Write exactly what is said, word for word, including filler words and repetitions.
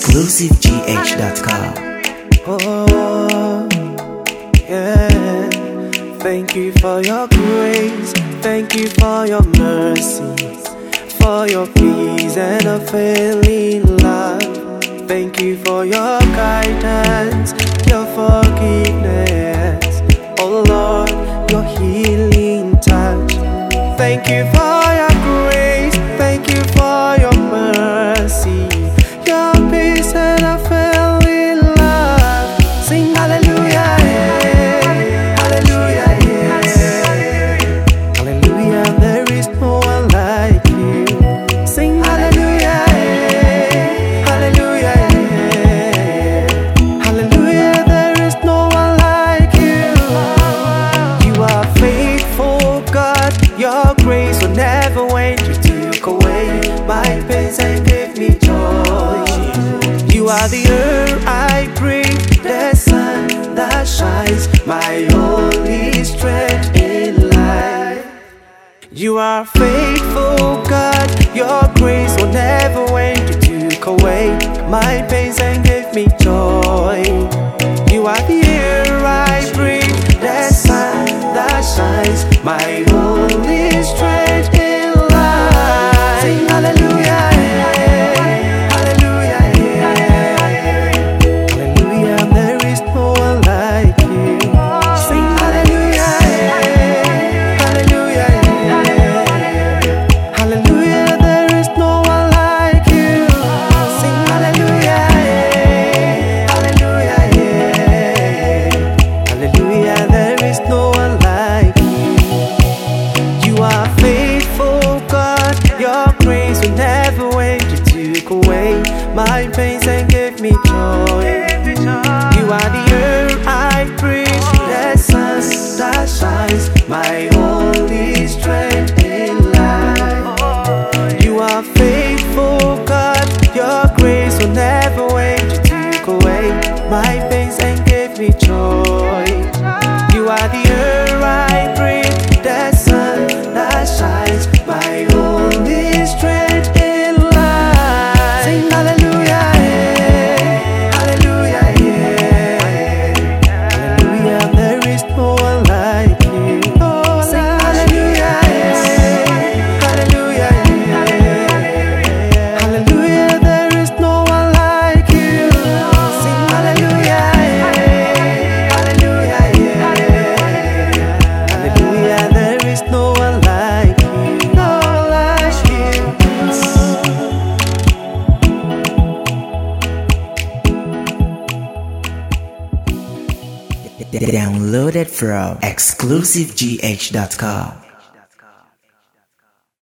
exclusive g h dot com. Oh, yeah. Thank you for your grace. Thank you for your mercy, for your peace and a failing love. Thank you for your guidance, your forgiveness. Oh Lord, your healing touch. Thank you for your grace. Thank you for your mercy, your peace and a failing love. Sing hallelujah, yeah. Hallelujah, yeah. Hallelujah, there is no one like you. Sing hallelujah, yeah. Hallelujah, yeah. Hallelujah, there is no one like you. You are faithful, God. Your grace will never wane. You took away my pains and gave me joy. You are the air I breathe, the sun that shines, my only strength in life. You are faithful, God. Your grace will never wane. You took away my pains and gave me joy. You are the air I breathe, the sun that shines, my only strength in life. Sing hallelujah, yeah. Hallelujah, yeah. Hallelujah, there is no one like you. Sing hallelujah, yeah. Hallelujah, yeah. Hallelujah, there is no one like you. Sing hallelujah, yeah. Hallelujah, yeah. Hallelujah, there is no one like you. You are faithful, God. Your grace will never wane. You took away my pains and gave me joy. You are the air I breathe, the sun that shines, my only strength in life. You are faithful, God. Your grace will never wane. You took away my pains and gave me joy. You are the air I breathe, the sun that shines, my only strength in life. Sing hallelujah, yeah. Hallelujah, yeah. Hallelujah, there is no one like you. Sing hallelujah, yeah. Hallelujah, yeah. Hallelujah, there is no one like you. Sing hallelujah, yeah. Hallelujah, yeah. Hallelujah, there is no one like you. No one like you. Downloaded from exclusive g h dot com.